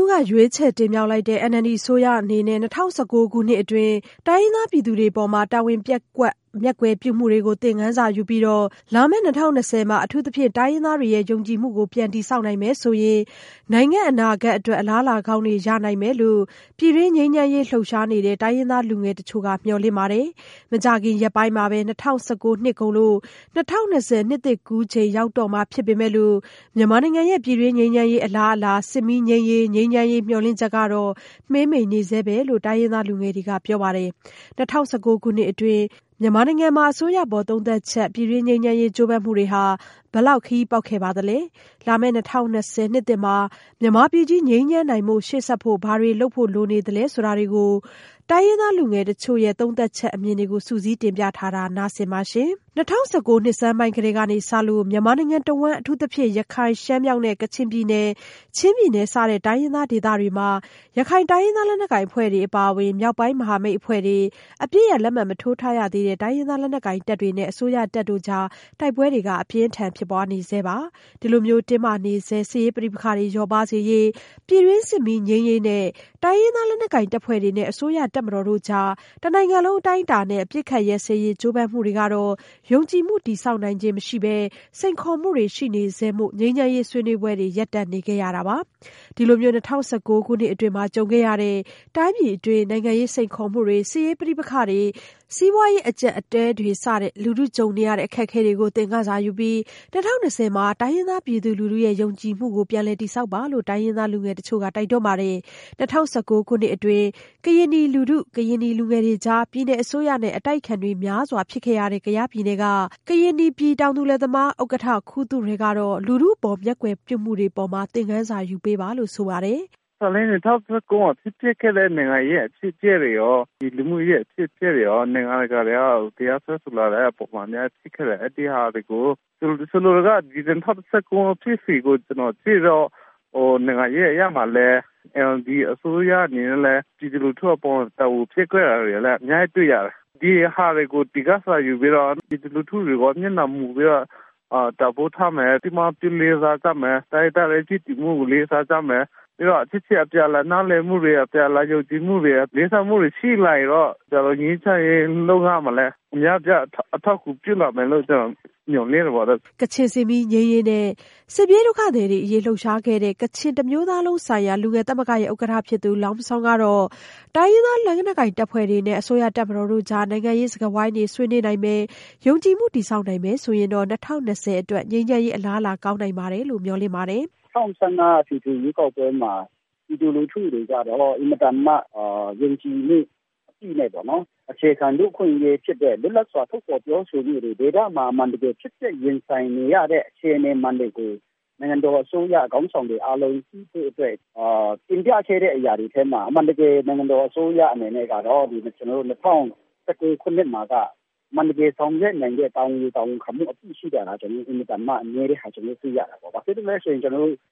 ကရွေးချယ်တင်မြှောက်လိုက်တဲ့ NLD အစိုးရအနေနဲ့2019ခုနှစ်အတွင်းတိုင်းရင်းသားပြည်သူတွေအပေါ်တာဝန်ပျက်ကွက်မျက်ကွယ်ပြုမှုတွေကိုသင်ခန်းစာယူပြီးလာမယ့်2020မှာအထူးသဖြင့်တိုင်းရင်းသားတွေရဲ့ယုံကြည်မှုကိုပြန်တည်ဆောက်နိုင်မယ်ဆိုရင်နိုင်ငံအနာဂတ်အတွက်အလားအလာကောင်းတွေရနိုင်မယ်လို့ပြည်တွင်းငြိမ်းချမ်းရေးလှုပ်ရှားနေတဲ့တိုင်းရင်းသားလူငယ်တချို့ကမျှော်လင့်ပါတယ်။မကြာခင်ရက်ပိုင်းမှာပဲ2019နှစ်ကုန်လို့2020နှစ်သစ်ကူးချိန်ရောက်တော့မှာဖြစ်ပေမဲ့လို့မြန်မာနိုင်ငံရဲ့ပြည်တွင်းငြိမ်းချမ်းရေးအလားအလာစစ်မီးငြိမ်းရေးငြိမ်းချမ်းရေးမျှော်လင့်ချက်ကတော့မှေးမှိန်နေဆဲပဲလို့တိုင်းရင်းသားလူငယ်တွေကပြောပါတယ်။2019ခုနှစ်အတွင်းမြန်မာနိုင်ငံမှာအစိုးရပေါ်သုံးသပ်ချက်ပြည်တွင်းငြိမ်းချမ်းရေးကြိုးပမ်းမှုတွေဟာဘယ်လောက်ခရီးပေါက်ခဲ့ပါသလဲ။လာမယ့်2020နှစ်သစ်မှာမြန်မာပြည်ကြီးငြိမ်းချမ်းနိုင်မှုရှေ့ဆက်ဖို့ဘာတွေလုပ်ဖို့လိုနေသလဲဆိုတာတွေကိုတိုင်းရင်းသားလူငယ်တချို့ရဲ့သုံးသပ်ချက်အမြင်တွေကိုစုစည်းတင်ပြထားတာနားဆင်ပါရှင်။2019နှစ်ဆန်းပိုင်းကလေးကနေစလို့မြန်မာနိုင်ငံတဝန်းအထူးသဖြင့်ရခိုင်ရှမ်းမြောက်နဲ့ကချင်ပြည်နယ်ချင်းပြည်နယ်စတဲ့တိုင်းရင်းသားဒေသတွေမှာရခိုင်တိုင်းရင်းသားလက်နက်ကိုင်အဖွဲ့တွေအပါအဝင်မြောက်ပိုင်းမဟာမိတ်အဖွဲ့တွေအပြည့်ရလက်မှတ်မထိုးထားရသေးတဲ့တိုင်းရင်းသားလက်နက်ကိုင်တပ်တွေနဲ့အစိုးရတပ်တို့ကြားတိုက်ပွဲတွေကအပြင်းထန်ဖြစ်ပွားနေဆဲပါ။ဒီလိုမျိုးတင်းမာနေဆဲစစ်ရေးပဋိပက္ခတွေလျော့ပါးစေရေးပြည်တွင်းစစ်မီးငြိမ်းရေးနဲ့တိုင်းရင်းသားလက်နက်ကိုင်တပ်ဖွဲ့တွေနဲ့အစိုးရတပ်မတော်တို့ကြားတနိုင်ငံလုံးအတိုင်းအတာနဲ့အပြစ်ခတ်ရဲစဲရေးကြိုးပမ်းမှုတွေကတော့ယုံကြည်မှုတည်ဆောက်နိုင်ခြင်းမရှိဘဲစိန်ခေါ်မှုတွေရှိနေဆဲမှုငြိမ်းချမ်းရေးဆွေးနွေးပွဲတွေရပ်တန့်နေခဲ့ရတာပါ။ဒီလိုမျိုး2019ခုနှစ်အတွင်းမှာကြုံခဲ့ရတဲ့တိုင်းပြည်အတွင်းနိုင်ငံရေးစိန်ခေါ်မှုတွေစစ်ရေးပဋိပက္ခတွေစီးပွားရေးအကျပ်အတည်းတွေစတဲ့လူထုကြုံနေရတဲ့အခက်အခဲတွေကိုသင်ခန်းစာယူပြီး2020မှာတိုင်းရင်းသားပြည်သူလူထုရဲ့ယုံကြည်မှုကိုပြန်လည်တည်ဆောက်ပါလို့တိုင်းရင်းသားလူငယ်တချို့ကတိုက်တွန်းပါတယ်။2019ခုနှစ်အတွင်းကရင်နီလူထုကရင်နီလူငယ်တွေကြားပြည်내အစိုးရနဲ့အတိုက်ခံတွေများစွာဖြစ်ခဲ့ရတဲ့ကယားပြည်နယ်ကကရင်နီပြည်တောင်သူလယ်သမားဥက္ကဋ္ဌခူးသူတွေကတော့လူထုပေါ်မျက်ကွယ်ပြုမှုတွေပေါ်မှာသင်ခန်းစာယူပေးပါလို့ဆိုပါတယ်။ဆိုတော့2019ဖြစ်ခဲ့တဲ့နိုင်ငံရဲ့အဖြစ်အပျက်တွေရောဒီလူမှုရေးအဖြစ်အပျက်တွေရောနိုင်ငံတကာတွေကတရားစွဲဆိုလာတဲ့ပုံမှန်များဖြစ်ခဲ့တဲ့အတိအဟာတွေကိုဆိုလိုကဒီ2019ဖြစ်စီကိုကျွန်တော်ကြည့်တော့နိုင်ငံရဲ့အရာမှာလဲဒီအစိုးရအနေနဲ့လဲပြည်သူလူထုအပေါ်တာဝန်ဖြစ်ခဲ့တာတွေလည်းအများကြီးတွေ့ရတယ်ဒီဟာတွေကိုဒီကစားယူပြီးတော့ပြည်သူလူထုတွေကမျက်နှာမူပြီးတော့တပိုးထားမယ်ဒီမှာပြည်လေးစားကြမယ်တိုက်တဲ့ကြည့်မှုကိုလေးစားကြမယ်ပြီးတော့ချစ်အပြလာနားလည်မှုတွေအပြလာယုံကြည်မှုတွေလေးစားမှုတွေရှိလာတော့ကျွန်တော်ငြင်းချရေးလုပ်ရမှာလဲအများပြအထောက်အကူပြုလာမယ်လို့ကျွန်တော်ညွှန်နေတယ်ပေါ့ကချင်စစ်မီးငြိမ်းရေးနဲ့စစ်ပြေးဒုက္ခသည်တွေအရေးလှုပ်ရှားခဲ့တဲ့ကချင်တမျိုးသားလုံးဆိုင်ရာလူငယ်သမဂ္ဂရဲ့ဥက္ကဋ္ဌဖြစ်သူလောင်ဆောင်ကတော့တိုင်းရင်းသားလက်နက်ကိုင်တပ်ဖွဲ့တွေနဲ့အစိုးရတပ်မတော်တို့ကြားနိုင်ငံရေးစကားဝိုင်းတွေဆွေးနွေးနိုင်မယ်ယုံကြည်မှုတည်ဆောက်နိုင်မယ်ဆိုရင်တော့2020အတွက်ငြိမ်းချမ်းရေးအလားအလာကောင်းနိုင်ပါတယ်လို့မျှော်လင့်ပါတယ် 2015ပြည်သူ့ရွေးကောက်ပွဲမှာပြည်သူလူထုတွေကတော့အင်မတန်မှယုံကြည်မှုအပြည့်နဲ့ပေါ့နော်အခြေခံလူ့ခွင့်ရေးဖြစ်တဲ့လွတ်လပ်စွာထုတ်ဖော်ပြောဆိုမှုတွေဒေသမှာအမှန်တကယ်ဖြစ်တဲ့ရင်ဆိုင်နေရတဲ့အခြေအနေမှန်တွေကိုနိုင်ငံတော်အစိုးရခေါင်းဆောင်တွေအားလုံးသိဖို့အတွက်တင်ပြခဲ့တဲ့အရာတွေထဲမှာအမှန်တကယ်နိုင်ငံတော်အစိုးရအနေနဲ့ကတော့ဒီကျွန်တော်တို့2019ခုနှစ်မှာကမန္တလေးဆောင်ရွက်နိုင်တဲ့တောင်းခံမှုအပြည့်ရှိတာလားကျွန်တော်အင်မတန်မှအမြဲတမ်းကျွန်တော်သိရတာပေါ့။ဘာဖြစ်လို့လဲဆိုရင်ကျွန်တော်တို့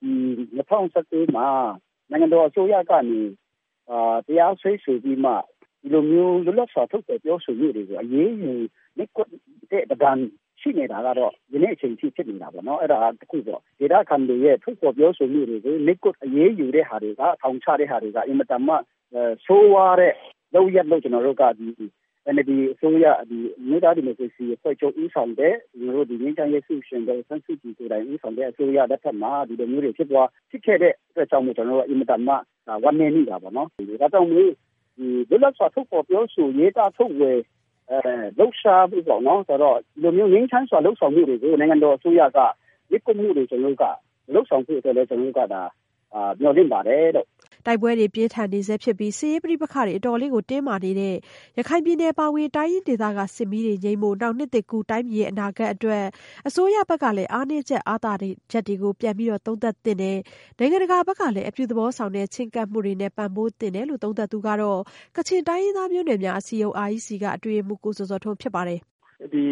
2019မှာနိုင်ငံတော်အစိုးရကနေတရားစွဲဆိုပြီးမှဒီလိုမျိုးလွတ်လပ်စွာထုတ်ဖော်ပြောဆိုမှုတွေကိုအရေးယူနှိကွတဲ့ပဒံရှိနေတာကတော့ဒီနေ့အချိန်ထိဖြစ်နေတာပေါ့နော်အဲ့ဒါတခုပေါ့ဒေတာခံတွေရဲ့ထုတ်ဖော်ပြောဆိုမှုတွေကိုနှိကွအရေးယူတဲ့ဟာတွေကထောင်ချတဲ့ဟာတွေကအင်မတန်မှဆိုးဝါးတဲ့လောက်ရလို့ကျွန်တော်တို့ကဒီNLD အစိုးရဒီမြို့သားဒီမိုကရေစီအဖွဲ့ချုပ်ဦးဆောင်တဲ့ကျွန်တော်တို့ဒီငင်းချမ်းရေးဆုရှင်တဲ့ဆန်းစုကြည်ကိုယ်တိုင်ဦးဆောင်တဲ့အစိုးရလက်ထက်မှာဒီလိုမျိုးတွေဖြစ်ခဲ့တဲ့အတွက်ကြောင့်ကျွန်တော်တို့အင်မတန်မှဝန်နေနေတာပေါ့နော်ဒါကြောင့်မို့ဒီလွတ်လပ်စွာထုတ်ဖော်ပြောဆိုရေးတာထုတ်ဝယ်လှုပ်ရှားပြီးပေါ့နော်ဆိုတော့ဒီလိုမျိုးငင်းချမ်းစွာလှုပ်ဆောင်မှုတွေကိုနိုင်ငံတော်အစိုးရကမြစ်ကွမှုတွေကျွန်တော်တို့ကလှုပ်ဆောင်ဖို့အတွက်လည်းကျွန်တော်တို့ကဒါမျှော်လင့်ပါတယ်လို့တိုက်ပွဲတွေပြင်းထန်နေဆဲဖြစ်ပြီးစစ်ရေးပဋိပက္ခတွေအတော်လေးကိုတင်းမာနေတဲ့ရခိုင်ပြည်နယ်ပါဝင်တိုင်းရင်းဒေသကစစ်မီးတွေငြိမ်းဖို့နောက်နှစ်သစ်ကူတိုင်းပြည်ရဲ့အနာဂတ်အတွက်အစိုးရဘက်ကလည်းအားနည်းချက်အားသာချက်တွေကိုပြန်ပြီးတော့သုံးသပ်သင့်တယ်နိုင်ငံတကာဘက်ကလည်းအပြုသဘောဆောင်တဲ့ချင်းကပ်မှုတွေနဲ့ပံ့ပိုးသင့်တယ်လို့သုံးသပ်သူကတော့ကချင်တိုင်းရင်းသားမျိုးနွယ်များအစည်းအရုံး REC ကအတွင်းမှုကိုစောစောထွန်းဖြစ်ပါတယ်ဒီ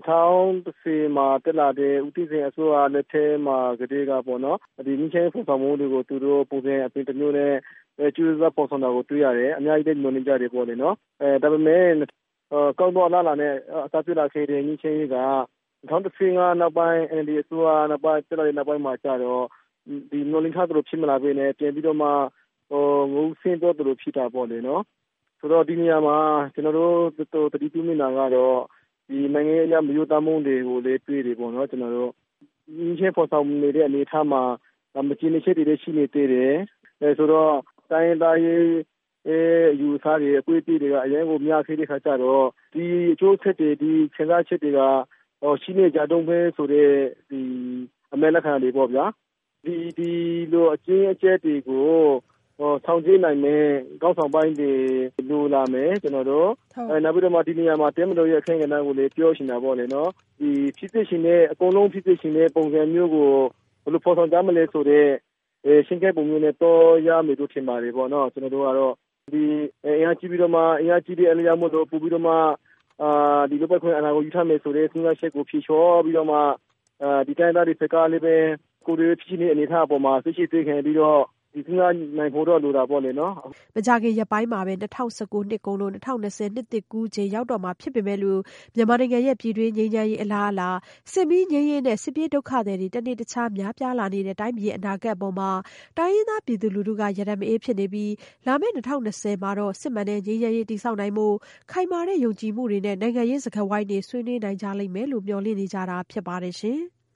2010မှာတက်လာတဲ့ဦးသိန်းအစိုးရလက်ထက်မှာကတည်းကပေါ့နော်ဒီငင်းချင်းပုံစံမျိုးတွေကိုသူတို့ပုံစံအပြင်တစ်မျိုးနဲ့ကျူးစာပုံစံတော်ကိုတွေ့ရတယ်အများကြီးမျှော်လင့်ကြတယ်ပေါ့လေနော်ဒါပေမဲ့ကောင်းတော့လာနဲ့အသာပြလာခဲ့တဲ့ငင်းချင်းက2015နောက်ပိုင်း NLD အစိုးရနောက်ပိုင်းတက်လာတဲ့နောက်ပိုင်းမှာကျတော့ဒီမျှော်လင့်ထားသလိုဖြစ်မလာဘဲနဲ့ပြန်ပြီးတော့မှငုံဆင်းတော့တို့ဖြစ်တာပေါ့လေနော်ဆိုတော့ဒီနေရာမှာကျွန်တော်တို့တတိပြုမိနာကတော့ဒီနိုင်ငံရေးအရမယိုသားမုန်းတွေကိုလည်းတွေ့တယ်ပေါ့နော်ကျွန်တော်တို့ဒီချင်းပေါ်ဆောင်နေတဲ့အနေအထားမှာမကျင်းနေချက်တွေရှိနေသေးတယ်ဆိုတော့တိုင်းသားရေးယူဆတွေအကွေးတီးတွေကအရင်ကများခဲ့တဲ့ခါကျတော့ဒီအကျိုးဆက်တွေဒီခြေစားချက်တွေကရှိနေကြတုံးပဲဆိုတဲ့ဒီအမဲလက်ခံတွေပေါ့ဗျာဒီလိုအကျဉ်းအကျက်တွေကိုဆောင်ကျဉ်နိုင်မယ်ကောင်းဆောင်ပိုင်းတွေလိုလာမယ်ကျွန်တော်တို့နောက်ပြီးတော့မှဒီနေရာမှာတဲမလို့ရဲ့အခင်းကဏ္ဍကိုလည်းပြောရှင်တာပေါ့လေနော်ဒီဖြစ်ဖြစ်ရှင်တဲ့အကုန်လုံးဖြစ်ဖြစ်ရှင်တဲ့ပုံစံမျိုးကိုဘယ်လိုဖော်ဆောင်ကြမလဲဆိုတဲ့ရှင်းခဲ့ပုံမျိုးနဲ့တော့ရမယ်လို့ထင်ပါတယ်ပေါ့နော်ကျွန်တော်တို့ကတော့ဒီအင်အားကြီးပြီးတော့မှအင်အားကြီးတဲ့အလျားမို့တော့ပို့ပြီးတော့မှဒီလိုပဲခွင့်အနာကိုယူထားမယ်ဆိုတဲ့စဉ်းစားချက်ကိုဖြေလျှော့ပြီးတော့မှဒီတိုင်းသားတွေစကားလေးပဲကိုယ်တွေဖြစ်နေအနေထားအပေါ်မှာသိရှိသိခံပြီးတော့ဒီစဉ်းစားနိုင်ဖို့တော့လိုတာပေါ့လေနော်မကြခင်ရက်ပိုင်းမှာပဲ2019နှစ်ကုန်လို့2020နှစ်သစ်ကူးချိန်ရောက်တော့မှာဖြစ်ပေမဲ့လို့မြန်မာနိုင်ငံရဲ့ပြည်တွင်းငြိမ်းချမ်းရေးအလားအလာစစ်မီးငြိမ်းရေးနဲ့စစ်ပြေးဒုက္ခသည်တွေတနေ့တခြားများပြားလာနေတဲ့တိုင်းပြည်အနာဂတ်အပေါ်မှာတိုင်းရင်းသားပြည်သူလူထုကရတမအေးဖြစ်နေပြီးလာမယ့်2020မှာတော့စစ်မှန်တဲ့ငြိမ်းချမ်းရေးတည်ဆောက်နိုင်မှုခိုင်မာတဲ့ယုံကြည်မှုတွေနဲ့နိုင်ငံရေးစကားဝိုင်းတွေဆွေးနွေးနိုင်ကြလိမ့်မယ်လို့မျှော်လင့်နေကြတာဖြစ်ပါတယ်ရှင်။